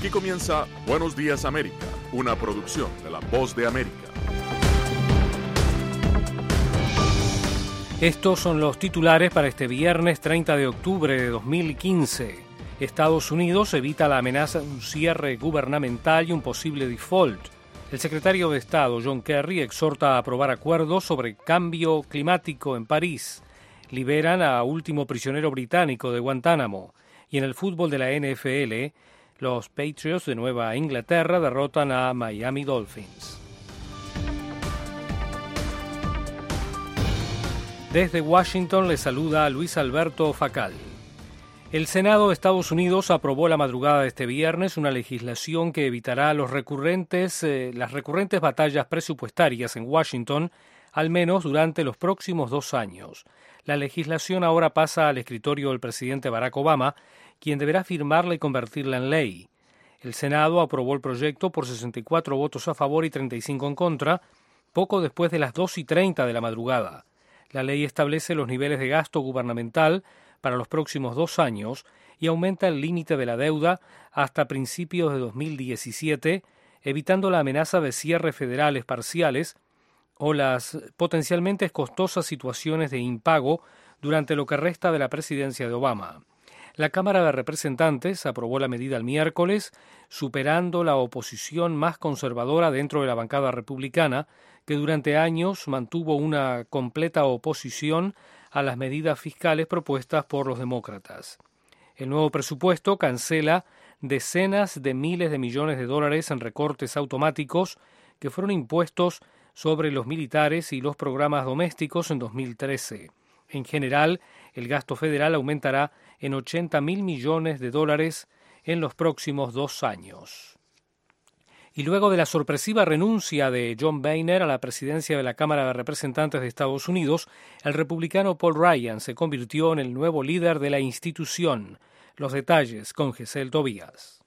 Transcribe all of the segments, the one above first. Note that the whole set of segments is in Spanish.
Aquí comienza Buenos Días América, una producción de La Voz de América. Estos son los titulares para este viernes 30 de octubre de 2015. Estados Unidos evita la amenaza de un cierre gubernamental y un posible default. El secretario de Estado, John Kerry, exhorta a aprobar acuerdos sobre cambio climático en París. Liberan a último prisionero británico de Guantánamo. Y en el fútbol de la NFL, los Patriots de Nueva Inglaterra derrotan a Miami Dolphins. Desde Washington le saluda Luis Alberto Facal. El Senado de Estados Unidos aprobó la madrugada de este viernes una legislación que evitará las recurrentes batallas presupuestarias en Washington, al menos durante los próximos 2 años. La legislación ahora pasa al escritorio del presidente Barack Obama, quien deberá firmarla y convertirla en ley. El Senado aprobó el proyecto por 64 votos a favor y 35 en contra, poco después de las 2:30 de la madrugada. La ley establece los niveles de gasto gubernamental para los próximos 2 años y aumenta el límite de la deuda hasta principios de 2017, evitando la amenaza de cierres federales parciales o las potencialmente costosas situaciones de impago durante lo que resta de la presidencia de Obama. La Cámara de Representantes aprobó la medida el miércoles, superando la oposición más conservadora dentro de la bancada republicana, que durante años mantuvo una completa oposición a las medidas fiscales propuestas por los demócratas. El nuevo presupuesto cancela decenas de miles de millones de dólares en recortes automáticos que fueron impuestos sobre los militares y los programas domésticos en 2013. En general, el gasto federal aumentará en 80.000 millones de dólares en los próximos 2 años. Y luego de la sorpresiva renuncia de John Boehner a la presidencia de la Cámara de Representantes de Estados Unidos, el republicano Paul Ryan se convirtió en el nuevo líder de la institución. Los detalles con Gesell Tobías.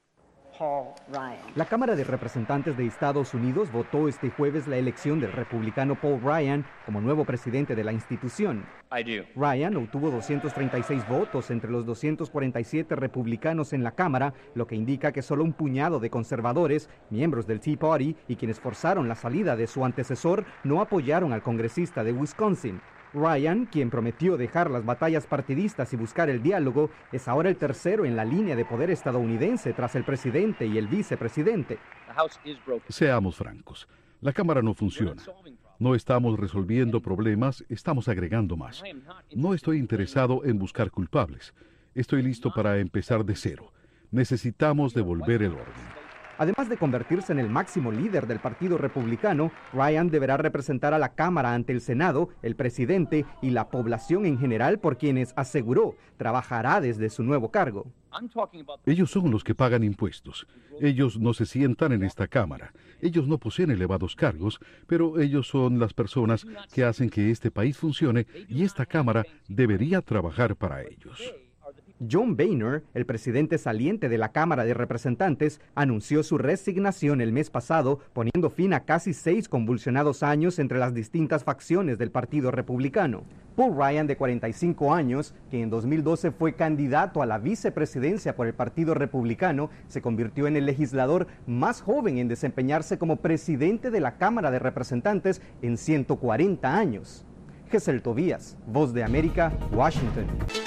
La Cámara de Representantes de Estados Unidos votó este jueves la elección del republicano Paul Ryan como nuevo presidente de la institución. Ryan obtuvo 236 votos entre los 247 republicanos en la Cámara, lo que indica que solo un puñado de conservadores, miembros del Tea Party y quienes forzaron la salida de su antecesor, no apoyaron al congresista de Wisconsin. Ryan, quien prometió dejar las batallas partidistas y buscar el diálogo, es ahora el tercero en la línea de poder estadounidense tras el presidente y el vicepresidente. Seamos francos, la Cámara no funciona. No estamos resolviendo problemas, estamos agregando más. No estoy interesado en buscar culpables. Estoy listo para empezar de cero. Necesitamos devolver el orden. Además de convertirse en el máximo líder del Partido Republicano, Ryan deberá representar a la Cámara ante el Senado, el presidente y la población en general, por quienes aseguró trabajará desde su nuevo cargo. Ellos son los que pagan impuestos. Ellos no se sientan en esta Cámara. Ellos no poseen elevados cargos, pero ellos son las personas que hacen que este país funcione y esta Cámara debería trabajar para ellos. John Boehner, el presidente saliente de la Cámara de Representantes, anunció su resignación el mes pasado, poniendo fin a casi 6 convulsionados años entre las distintas facciones del Partido Republicano. Paul Ryan, de 45 años, que en 2012 fue candidato a la vicepresidencia por el Partido Republicano, se convirtió en el legislador más joven en desempeñarse como presidente de la Cámara de Representantes en 140 años. Gesell Tobías, Voz de América, Washington.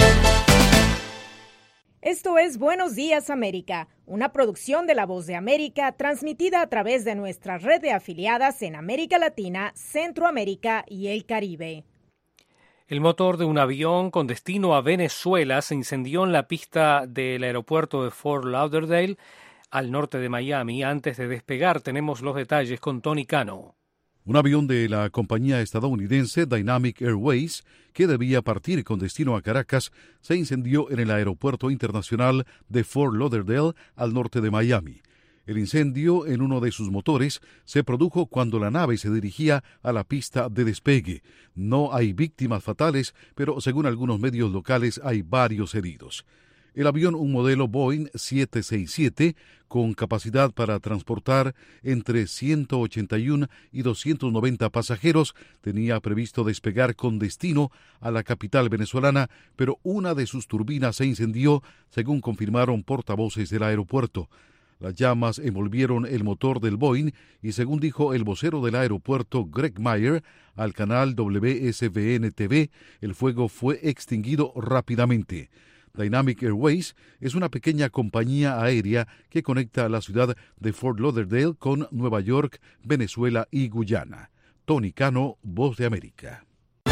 Esto es Buenos Días América, una producción de La Voz de América transmitida a través de nuestra red de afiliadas en América Latina, Centroamérica y el Caribe. El motor de un avión con destino a Venezuela se incendió en la pista del aeropuerto de Fort Lauderdale, al norte de Miami. Antes de despegar, tenemos los detalles con Tony Cano. Un avión de la compañía estadounidense Dynamic Airways, que debía partir con destino a Caracas, se incendió en el aeropuerto internacional de Fort Lauderdale, al norte de Miami. El incendio en uno de sus motores se produjo cuando la nave se dirigía a la pista de despegue. No hay víctimas fatales, pero según algunos medios locales hay varios heridos. El avión, un modelo Boeing 767, con capacidad para transportar entre 181 y 290 pasajeros, tenía previsto despegar con destino a la capital venezolana, pero una de sus turbinas se incendió, según confirmaron portavoces del aeropuerto. Las llamas envolvieron el motor del Boeing y, según dijo el vocero del aeropuerto Greg Meyer al canal WSVN-TV, el fuego fue extinguido rápidamente. Dynamic Airways es una pequeña compañía aérea que conecta a la ciudad de Fort Lauderdale con Nueva York, Venezuela y Guyana. Tony Cano, Voz de América.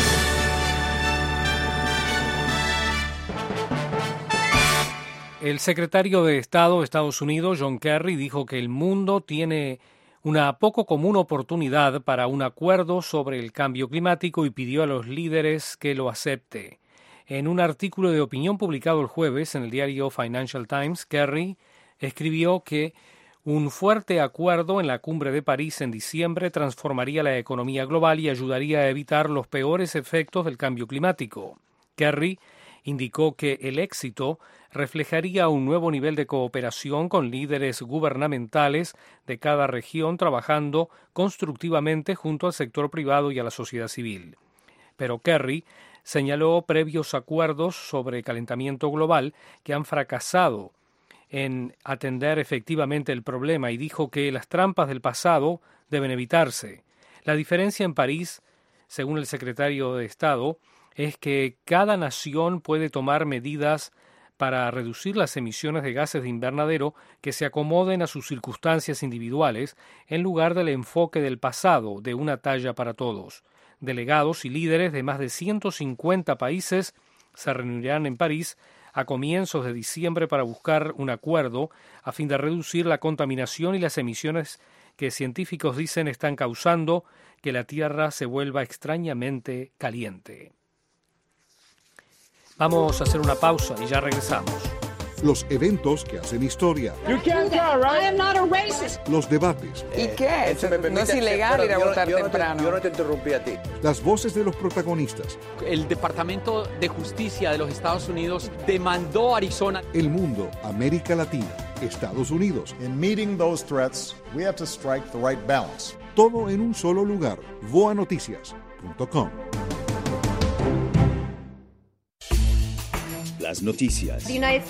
El secretario de Estado de Estados Unidos, John Kerry, dijo que el mundo tiene una poco común oportunidad para un acuerdo sobre el cambio climático y pidió a los líderes que lo acepte. En un artículo de opinión publicado el jueves en el diario Financial Times, Kerry escribió que un fuerte acuerdo en la cumbre de París en diciembre transformaría la economía global y ayudaría a evitar los peores efectos del cambio climático. Kerry indicó que el éxito reflejaría un nuevo nivel de cooperación con líderes gubernamentales de cada región trabajando constructivamente junto al sector privado y a la sociedad civil. Pero Kerry señaló previos acuerdos sobre calentamiento global que han fracasado en atender efectivamente el problema y dijo que las trampas del pasado deben evitarse. La diferencia en París, según el secretario de Estado, es que cada nación puede tomar medidas para reducir las emisiones de gases de invernadero que se acomoden a sus circunstancias individuales en lugar del enfoque del pasado de una talla para todos. Delegados y líderes de más de 150 países se reunirán en París a comienzos de diciembre para buscar un acuerdo a fin de reducir la contaminación y las emisiones que científicos dicen están causando que la Tierra se vuelva extrañamente caliente. Vamos a hacer una pausa y ya regresamos. Los eventos que hacen historia. Los debates. ¿Y qué? No es ilegal ir a votar temprano. Yo no te interrumpí a ti. Las voces de los protagonistas. El Departamento de Justicia de los Estados Unidos demandó a Arizona. El mundo, América Latina, Estados Unidos. In meeting those threats, we have to strike the right balance. Todo en un solo lugar. voanoticias.com. Las noticias,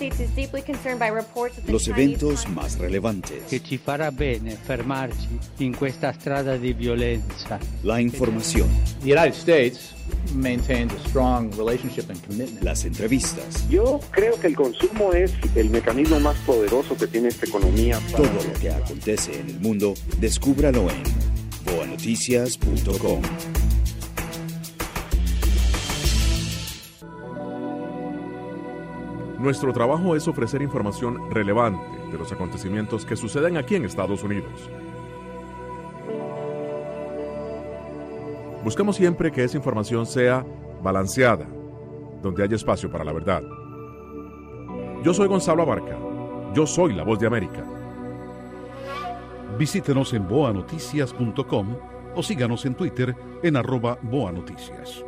los eventos más relevantes, che ci farà bene fermarci in questa strada di violenza. La información, The United States maintains a strong relationship and commitment. Las entrevistas. Yo creo que el consumo es el mecanismo más poderoso que tiene esta economía. Todo lo que acontece en el mundo, descúbralo en voanoticias.com. Nuestro trabajo es ofrecer información relevante de los acontecimientos que suceden aquí en Estados Unidos. Buscamos siempre que esa información sea balanceada, donde haya espacio para la verdad. Yo soy Gonzalo Abarca. Yo soy la Voz de América. Visítenos en voanoticias.com o síganos en Twitter en @voanoticias.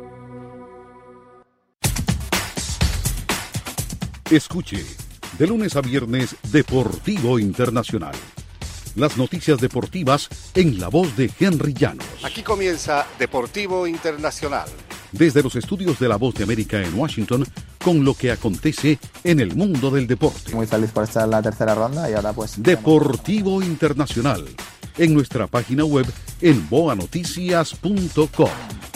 Escuche, de lunes a viernes, Deportivo Internacional. Las noticias deportivas en la voz de Henry Llanos. Aquí comienza Deportivo Internacional. Desde los estudios de La Voz de América en Washington, con lo que acontece en el mundo del deporte. Muy feliz por estar en la tercera ronda y ahora pues... Deportivo Internacional, en nuestra página web en voanoticias.com.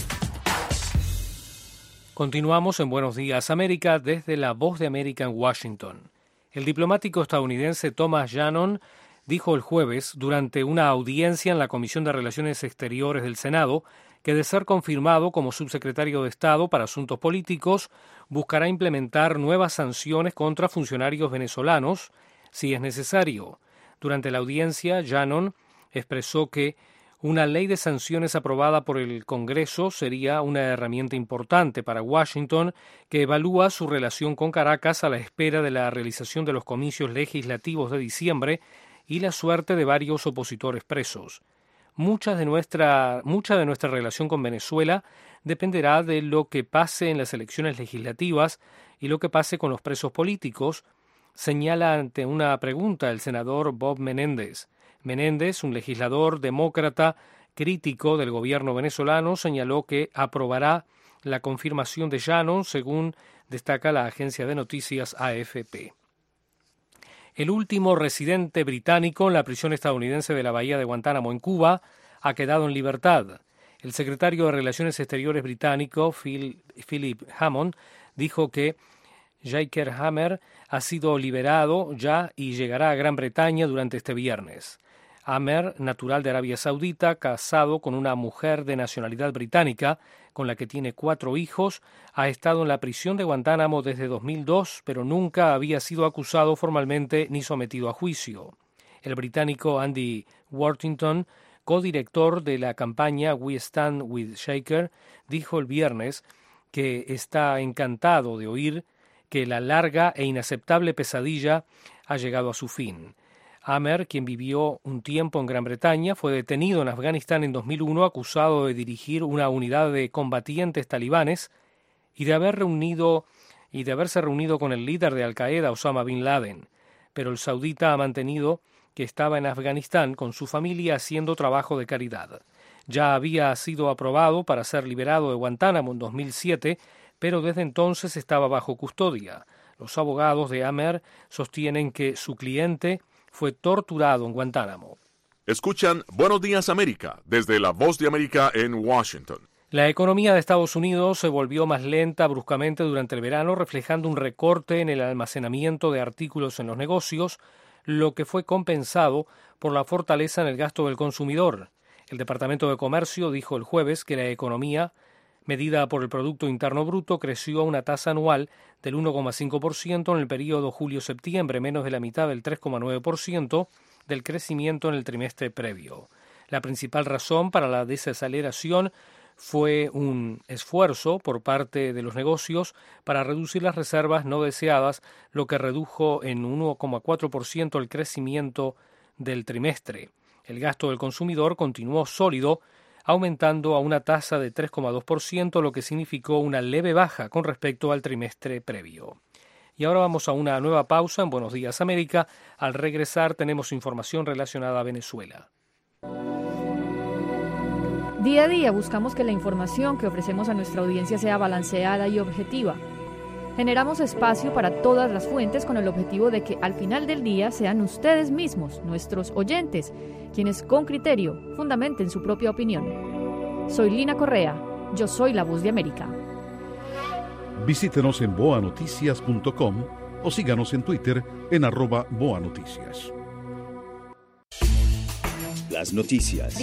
Continuamos en Buenos Días América desde La Voz de América en Washington. El diplomático estadounidense Thomas Shannon dijo el jueves, durante una audiencia en la Comisión de Relaciones Exteriores del Senado, que de ser confirmado como subsecretario de Estado para Asuntos Políticos, buscará implementar nuevas sanciones contra funcionarios venezolanos si es necesario. Durante la audiencia, Shannon expresó que una ley de sanciones aprobada por el Congreso sería una herramienta importante para Washington, que evalúa su relación con Caracas a la espera de la realización de los comicios legislativos de diciembre y la suerte de varios opositores presos. Mucha de nuestra relación con Venezuela dependerá de lo que pase en las elecciones legislativas y lo que pase con los presos políticos, señala ante una pregunta el senador Bob Menéndez. Menéndez, un legislador demócrata crítico del gobierno venezolano, señaló que aprobará la confirmación de Shannon, según destaca la agencia de noticias AFP. El último residente británico en la prisión estadounidense de la bahía de Guantánamo en Cuba ha quedado en libertad. El secretario de Relaciones Exteriores británico, Philip Hammond, dijo que Jaiker Hammer ha sido liberado ya y llegará a Gran Bretaña durante este viernes. Hammer, natural de Arabia Saudita, casado con una mujer de nacionalidad británica, con la que tiene 4 hijos, ha estado en la prisión de Guantánamo desde 2002, pero nunca había sido acusado formalmente ni sometido a juicio. El británico Andy Worthington, codirector de la campaña We Stand with Jaiker, dijo el viernes que está encantado de oír que la larga e inaceptable pesadilla ha llegado a su fin. Hammer, quien vivió un tiempo en Gran Bretaña, fue detenido en Afganistán en 2001 acusado de dirigir una unidad de combatientes talibanes y de haberse reunido con el líder de Al-Qaeda, Osama Bin Laden. Pero el saudita ha mantenido que estaba en Afganistán con su familia haciendo trabajo de caridad. Ya había sido aprobado para ser liberado de Guantánamo en 2007, pero desde entonces estaba bajo custodia. Los abogados de Hammer sostienen que su cliente fue torturado en Guantánamo. Escuchan Buenos Días América desde La Voz de América en Washington. La economía de Estados Unidos se volvió más lenta bruscamente durante el verano, reflejando un recorte en el almacenamiento de artículos en los negocios, lo que fue compensado por la fortaleza en el gasto del consumidor. El Departamento de Comercio dijo el jueves que la economía, medida por el Producto Interno Bruto, creció a una tasa anual del 1,5% en el periodo julio-septiembre, menos de la mitad del 3,9% del crecimiento en el trimestre previo. La principal razón para la desaceleración fue un esfuerzo por parte de los negocios para reducir las reservas no deseadas, lo que redujo en 1,4% el crecimiento del trimestre. El gasto del consumidor continuó sólido, aumentando a una tasa de 3,2%, lo que significó una leve baja con respecto al trimestre previo. Y ahora vamos a una nueva pausa en Buenos Días América. Al regresar tenemos información relacionada a Venezuela. Día a día buscamos que la información que ofrecemos a nuestra audiencia sea balanceada y objetiva. Generamos espacio para todas las fuentes con el objetivo de que al final del día sean ustedes mismos, nuestros oyentes, quienes con criterio fundamenten su propia opinión. Soy Lina Correa, yo soy La Voz de América. Visítenos en boanoticias.com o síganos en Twitter en @boanoticias. Las noticias,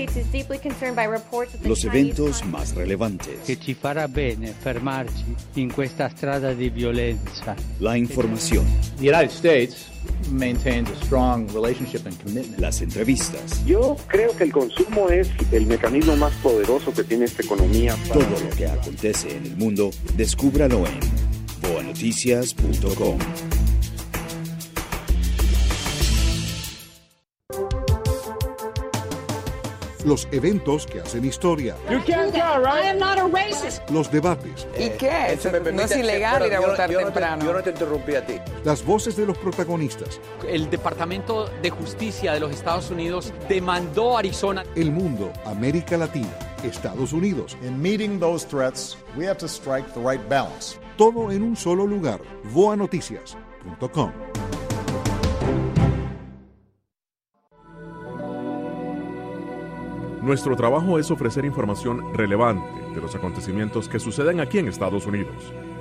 los eventos más relevantes, che ci farà bene fermarci in questa strada di violenza. La información, The United States maintains a strong relationship and commitment. Las entrevistas. Yo creo que el consumo es el mecanismo más poderoso que tiene esta economía. Todo lo que acontece en el mundo, descúbralo en boanoticias.com. Los eventos que hacen historia. Los debates. ¿Y qué? No es ilegal ir a votar temprano. Yo no te interrumpí a ti. Las voces de los protagonistas. El Departamento de Justicia de los Estados Unidos demandó a Arizona. El mundo, América Latina, Estados Unidos. In meeting those threats, we have to strike the right balance. Todo en un solo lugar. boanoticias.com. Nuestro trabajo es ofrecer información relevante de los acontecimientos que suceden aquí en Estados Unidos.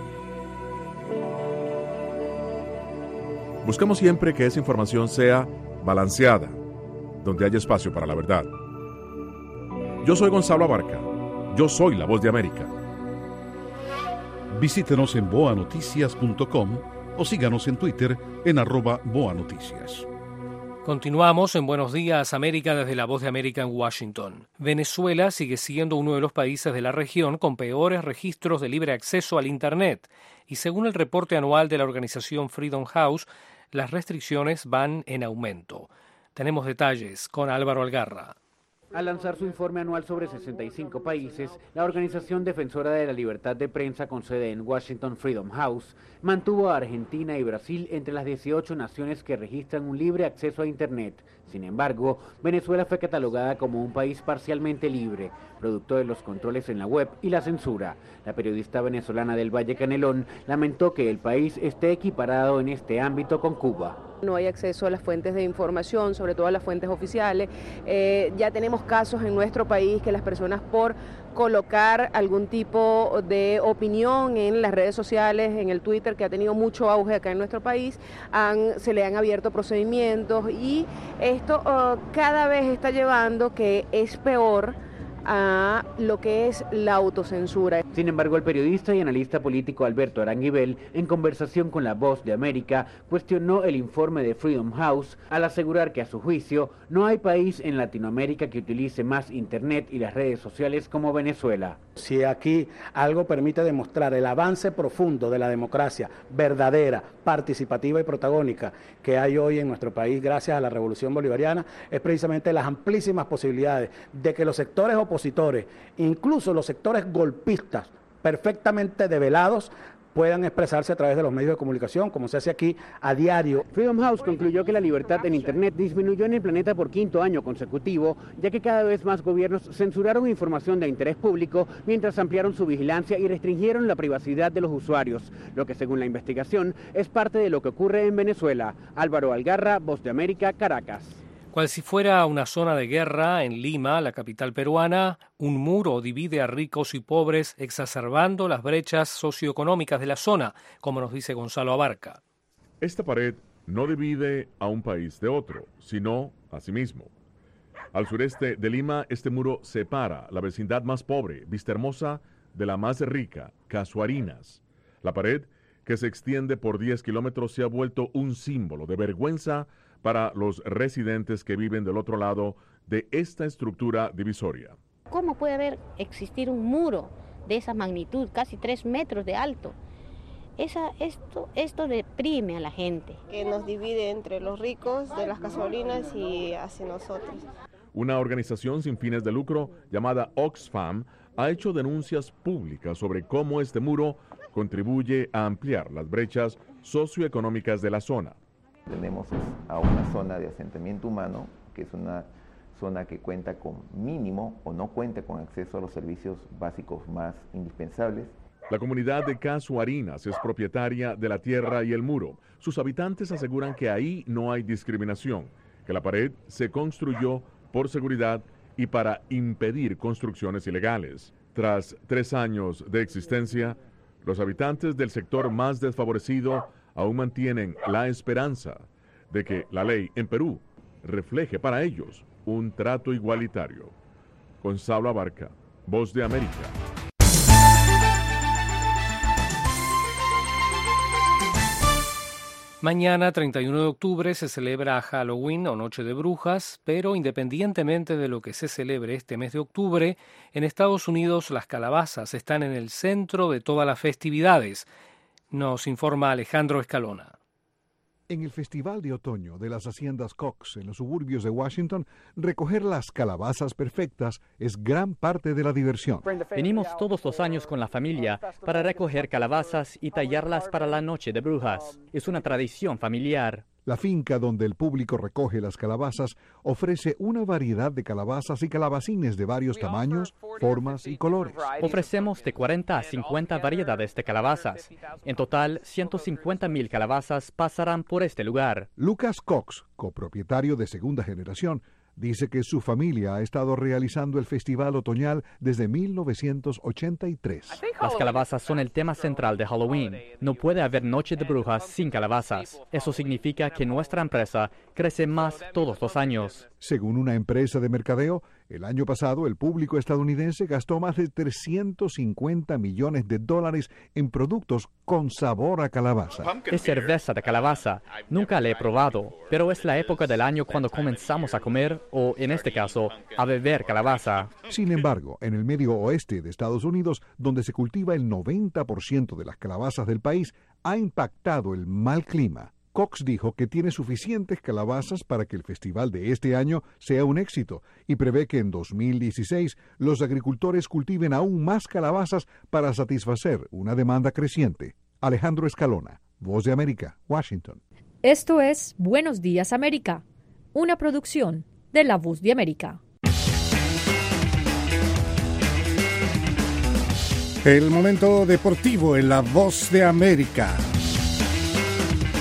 Buscamos siempre que esa información sea balanceada, donde haya espacio para la verdad. Yo soy Gonzalo Abarca. Yo soy La Voz de América. Visítenos en boanoticias.com o síganos en Twitter en @boanoticias. Continuamos en Buenos Días América desde La Voz de América en Washington. Venezuela sigue siendo uno de los países de la región con peores registros de libre acceso al Internet y según el reporte anual de la organización Freedom House, las restricciones van en aumento. Tenemos detalles con Álvaro Algarra. Al lanzar su informe anual sobre 65 países, la organización defensora de la libertad de prensa con sede en Washington, Freedom House, mantuvo a Argentina y Brasil entre las 18 naciones que registran un libre acceso a Internet. Sin embargo, Venezuela fue catalogada como un país parcialmente libre, producto de los controles en la web y la censura. La periodista venezolana del Valle Canelón lamentó que el país esté equiparado en este ámbito con Cuba. No hay acceso a las fuentes de información, sobre todo a las fuentes oficiales. Ya tenemos casos en nuestro país que las personas por colocar algún tipo de opinión en las redes sociales, en el Twitter, que ha tenido mucho auge acá en nuestro país, se le han abierto procedimientos y esto cada vez está llevando que es peor a lo que es la autocensura. Sin embargo, el periodista y analista político Alberto Aranguibel, en conversación con La Voz de América, cuestionó el informe de Freedom House al asegurar que, a su juicio, no hay país en Latinoamérica que utilice más Internet y las redes sociales como Venezuela. Si aquí algo permite demostrar el avance profundo de la democracia verdadera, participativa y protagónica que hay hoy en nuestro país gracias a la Revolución Bolivariana, es precisamente las amplísimas posibilidades de que los sectores opositores, incluso los sectores golpistas, perfectamente develados, puedan expresarse a través de los medios de comunicación, como se hace aquí a diario. Freedom House concluyó que la libertad en Internet disminuyó en el planeta por 5º año consecutivo, ya que cada vez más gobiernos censuraron información de interés público mientras ampliaron su vigilancia y restringieron la privacidad de los usuarios, lo que, según la investigación, es parte de lo que ocurre en Venezuela. Álvaro Algarra, Voz de América, Caracas. Cual si fuera una zona de guerra en Lima, la capital peruana, un muro divide a ricos y pobres, exacerbando las brechas socioeconómicas de la zona, como nos dice Gonzalo Abarca. Esta pared no divide a un país de otro, sino a sí mismo. Al sureste de Lima, este muro separa la vecindad más pobre, Vistahermosa, de la más rica, Casuarinas. La pared, que se extiende por 10 kilómetros, se ha vuelto un símbolo de vergüenza para los residentes que viven del otro lado de esta estructura divisoria. ¿Cómo puede existir un muro de esa magnitud, casi 3 metros de alto? Esto deprime a la gente. Que nos divide entre los ricos de las Casuarinas y hacia nosotros. Una organización sin fines de lucro llamada Oxfam ha hecho denuncias públicas sobre cómo este muro contribuye a ampliar las brechas socioeconómicas de la zona. Tenemos a una zona de asentamiento humano, que es una zona que cuenta con mínimo o no cuenta con acceso a los servicios básicos más indispensables. La comunidad de Casuarinas es propietaria de la tierra y el muro. Sus habitantes aseguran que ahí no hay discriminación, que la pared se construyó por seguridad y para impedir construcciones ilegales. Tras 3 años de existencia, los habitantes del sector más desfavorecido aún mantienen la esperanza de que la ley en Perú refleje para ellos un trato igualitario. Gonzalo Abarca, Voz de América. Mañana, 31 de octubre, se celebra Halloween o Noche de Brujas, pero independientemente de lo que se celebre este mes de octubre, en Estados Unidos las calabazas están en el centro de todas las festividades. Nos informa Alejandro Escalona. En el Festival de Otoño de las Haciendas Cox en los suburbios de Washington, recoger las calabazas perfectas es gran parte de la diversión. Venimos todos los años con la familia para recoger calabazas y tallarlas para la Noche de Brujas. Es una tradición familiar. La finca donde el público recoge las calabazas ofrece una variedad de calabazas y calabacines de varios tamaños, formas y colores. Ofrecemos de 40 a 50 variedades de calabazas. En total, 150,000 calabazas pasarán por este lugar. Lucas Cox, copropietario de segunda generación, dice que su familia ha estado realizando el festival otoñal desde 1983. Las calabazas son el tema central de Halloween. No puede haber Noche de Brujas sin calabazas. Eso significa que nuestra empresa crece más todos los años. Según una empresa de mercadeo, el año pasado el público estadounidense gastó más de $350 millones en productos con sabor a calabaza. Es cerveza de calabaza. Nunca la he probado, pero es la época del año cuando comenzamos a comer, o en este caso, a beber calabaza. Sin embargo, en el medio oeste de Estados Unidos, donde se cultiva el 90% de las calabazas del país, ha impactado el mal clima. Cox dijo que tiene suficientes calabazas para que el festival de este año sea un éxito y prevé que en 2016 los agricultores cultiven aún más calabazas para satisfacer una demanda creciente. Alejandro Escalona, Voz de América, Washington. Esto es Buenos Días América, una producción de La Voz de América. El momento deportivo en La Voz de América.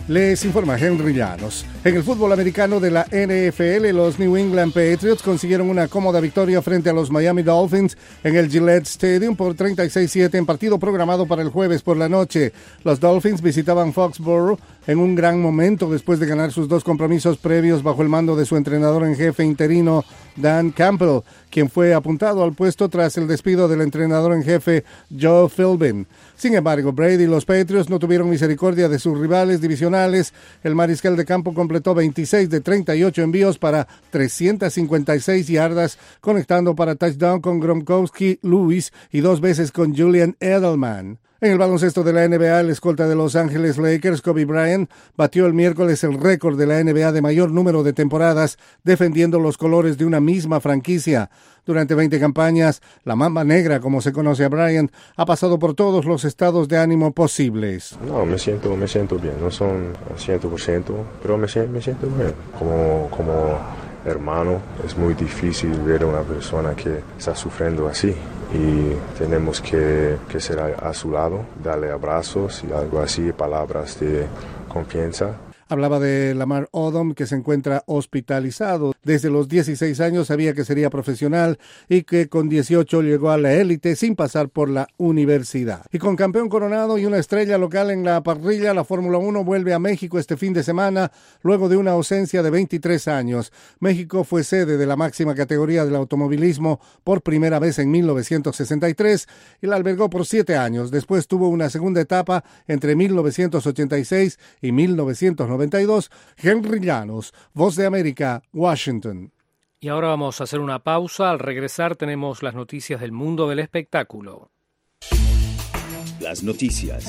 Les informa Henry Llanos. En el fútbol americano de la NFL, los New England Patriots consiguieron una cómoda victoria frente a los Miami Dolphins en el Gillette Stadium por 36-7 en partido programado para el jueves por la noche. Los Dolphins visitaban Foxborough en un gran momento después de ganar sus 2 compromisos previos bajo el mando de su entrenador en jefe interino Dan Campbell, quien fue apuntado al puesto tras el despido del entrenador en jefe Joe Philbin. Sin embargo, Brady y los Patriots no tuvieron misericordia de sus rivales divisionales. El mariscal de campo completó 26 de 38 envíos para 356 yardas, conectando para touchdown con Gronkowski, Lewis y 2 veces con Julian Edelman. En el baloncesto de la NBA, el escolta de Los Ángeles Lakers, Kobe Bryant, batió el miércoles el récord de la NBA de mayor número de temporadas, defendiendo los colores de una misma franquicia. Durante 20 campañas, la Mamba Negra, como se conoce a Bryant, ha pasado por todos los estados de ánimo posibles. No, me siento bien, no son 100%, pero me siento bien. Como hermano, es muy difícil ver a una persona que está sufriendo así. Y tenemos que ser a su lado, darle abrazos y algo así, palabras de confianza. Hablaba de Lamar Odom, que se encuentra hospitalizado. Desde los 16 años sabía que sería profesional y que con 18 llegó a la élite sin pasar por la universidad. Y con campeón coronado y una estrella local en la parrilla, la Fórmula 1 vuelve a México este fin de semana luego de una ausencia de 23 años. México fue sede de la máxima categoría del automovilismo por primera vez en 1963 y la albergó por 7 años. Después tuvo una segunda etapa entre 1986 y 1992. Henry Llanos, Voz de América, Washington. Y ahora vamos a hacer una pausa. Al regresar tenemos las noticias del mundo del espectáculo. Las noticias.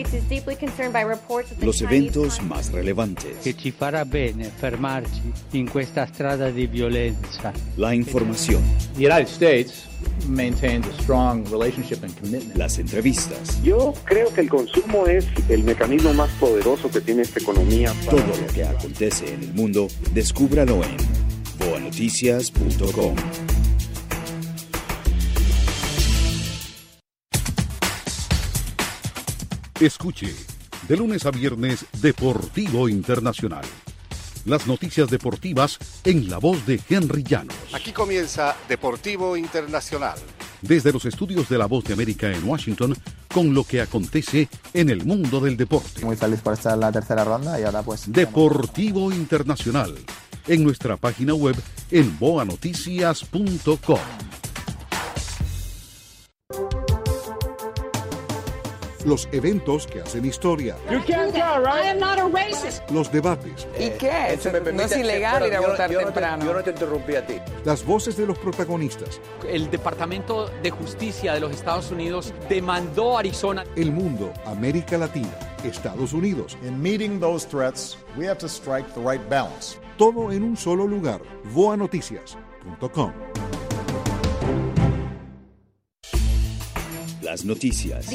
Los eventos más relevantes. Che ci farà bene fermarci in questa strada di violenza. La información. The United States maintains a strong relationship and commitment. Las entrevistas. Yo creo que el consumo es el mecanismo más poderoso que tiene esta economía. Todo lo que acontece en el mundo, descúbralo en boanoticias.com. Escuche, de lunes a viernes, Deportivo Internacional. Las noticias deportivas en la voz de Henry Llanos. Aquí comienza Deportivo Internacional. Desde los estudios de La Voz de América en Washington, con lo que acontece en el mundo del deporte. Muy feliz por estar en la tercera ronda y ahora pues... Deportivo Internacional, en nuestra página web en boanoticias.com. Los eventos que hacen historia. Los debates. ¿Y qué? No es ilegal ir a votar temprano. Yo no te interrumpí a ti. Las voces de los protagonistas. El Departamento de Justicia de los Estados Unidos demandó a Arizona. El mundo, América Latina, Estados Unidos. In meeting those threats, we have to strike the right balance. Todo en un solo lugar. boanoticias.com. Las noticias.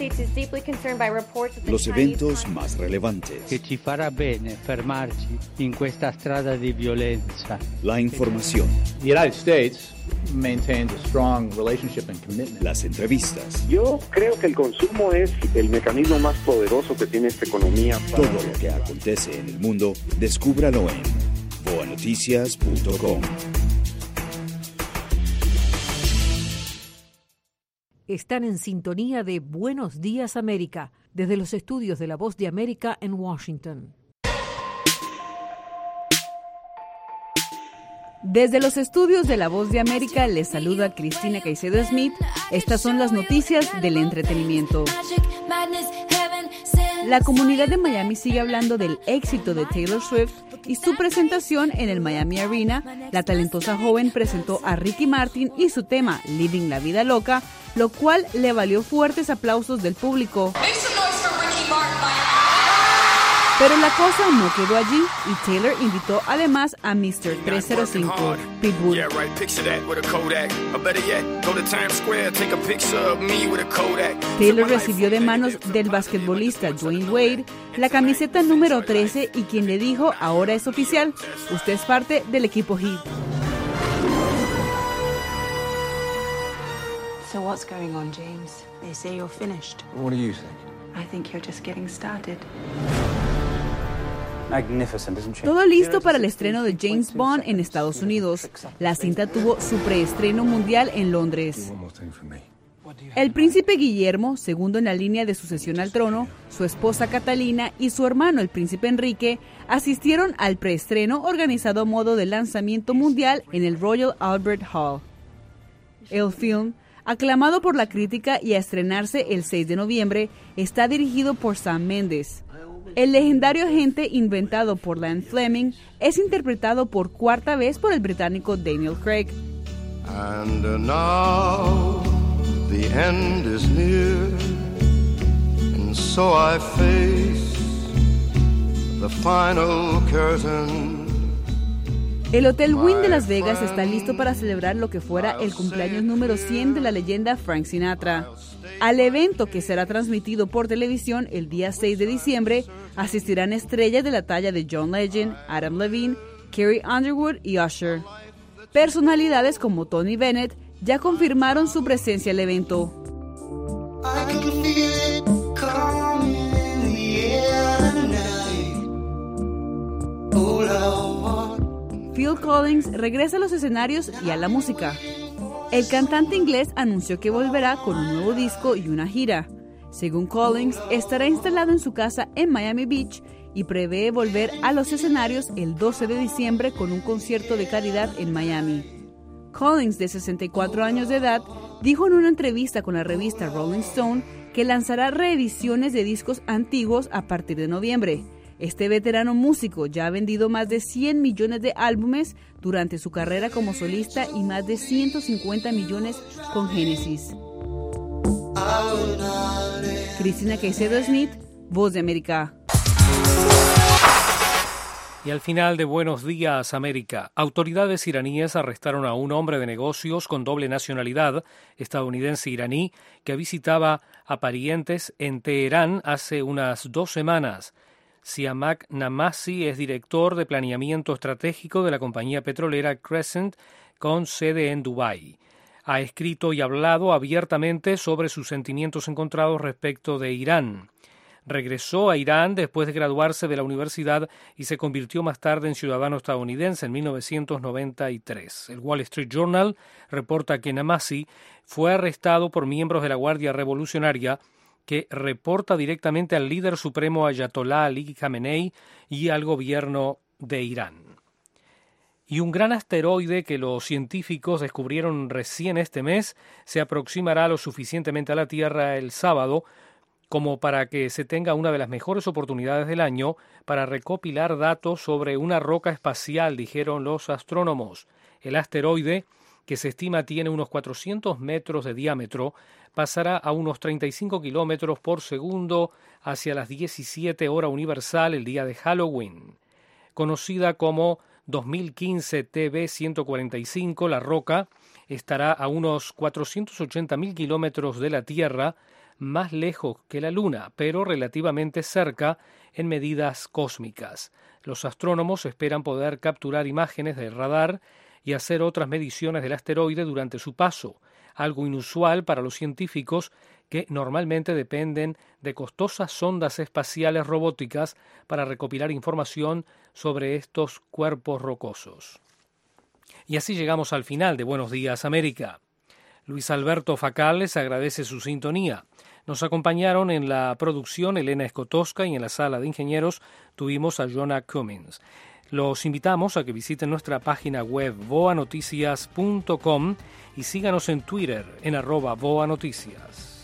Los eventos más relevantes. Che ci farà bene fermarci in questa strada di violenza. La información. The United States maintains a strong relationship and commitment. Las entrevistas. Yo creo que el consumo es el mecanismo más poderoso que tiene esta economía. Todo lo que acontece en el mundo, descúbralo en boanoticias.com. Están en sintonía de Buenos Días América, desde los estudios de La Voz de América en Washington. Desde los estudios de La Voz de América les saluda Cristina Caicedo Smith. Estas son las noticias del entretenimiento. La comunidad de Miami sigue hablando del éxito de Taylor Swift y su presentación en el Miami Arena. La talentosa joven presentó a Ricky Martin y su tema Living la Vida Loca, lo cual le valió fuertes aplausos del público. Pero la cosa no quedó allí y Taylor invitó además a Mr. 305, Pitbull. Taylor recibió de manos del basquetbolista Dwayne Wade la camiseta número 13 y quien le dijo, ahora es oficial, usted es parte del equipo Heat. So what's going on, James? They say you're finished. What do you think? I think you're just getting started. Todo listo para el estreno de James Bond en Estados Unidos. La cinta tuvo su preestreno mundial en Londres. El príncipe Guillermo, segundo en la línea de sucesión al trono, su esposa Catalina y su hermano el príncipe Enrique asistieron al preestreno organizado a modo de lanzamiento mundial en el Royal Albert Hall. El film, aclamado por la crítica y a estrenarse el 6 de noviembre, está dirigido por Sam Mendes. El legendario agente inventado por Ian Fleming es interpretado por cuarta vez por el británico Daniel Craig. And now the end is near, and so I face the final curtain. El Hotel Wynn de Las Vegas está listo para celebrar lo que fuera el cumpleaños número 100 de la leyenda Frank Sinatra. Al evento, que será transmitido por televisión el día 6 de diciembre, asistirán estrellas de la talla de John Legend, Adam Levine, Carrie Underwood y Usher. Personalidades como Tony Bennett ya confirmaron su presencia al evento. Phil Collins regresa a los escenarios y a la música. El cantante inglés anunció que volverá con un nuevo disco y una gira. Según Collins, estará instalado en su casa en Miami Beach y prevé volver a los escenarios el 12 de diciembre con un concierto de caridad en Miami. Collins, de 64 años de edad, dijo en una entrevista con la revista Rolling Stone que lanzará reediciones de discos antiguos a partir de noviembre. Este veterano músico ya ha vendido más de 100 millones de álbumes durante su carrera como solista y más de 150 millones con Genesis. Cristina Caicedo-Smith, Voz de América. Y al final de Buenos Días, América, autoridades iraníes arrestaron a un hombre de negocios con doble nacionalidad, estadounidense-iraní, que visitaba a parientes en Teherán hace unas 2 semanas. Siamak Namasi es director de planeamiento estratégico de la compañía petrolera Crescent, con sede en Dubái. Ha escrito y hablado abiertamente sobre sus sentimientos encontrados respecto de Irán. Regresó a Irán después de graduarse de la universidad y se convirtió más tarde en ciudadano estadounidense en 1993. El Wall Street Journal reporta que Namasi fue arrestado por miembros de la Guardia Revolucionaria, que reporta directamente al líder supremo Ayatollah Ali Khamenei y al gobierno de Irán. Y un gran asteroide que los científicos descubrieron recién este mes se aproximará lo suficientemente a la Tierra el sábado como para que se tenga una de las mejores oportunidades del año para recopilar datos sobre una roca espacial, dijeron los astrónomos. El asteroide, que se estima tiene unos 400 metros de diámetro, pasará a unos 35 kilómetros por segundo hacia las 17 hora universal el día de Halloween. Conocida como 2015 TB-145, la roca estará a unos 480.000 kilómetros de la Tierra, más lejos que la Luna, pero relativamente cerca en medidas cósmicas. Los astrónomos esperan poder capturar imágenes del radar y hacer otras mediciones del asteroide durante su paso, algo inusual para los científicos que normalmente dependen de costosas sondas espaciales robóticas para recopilar información sobre estos cuerpos rocosos. Y así llegamos al final de Buenos Días, América. Luis Alberto Facal les agradece su sintonía. Nos acompañaron en la producción Elena Escotosca y en la sala de ingenieros tuvimos a Jonah Cummins. Los invitamos a que visiten nuestra página web voanoticias.com y síganos en Twitter en @voanoticias.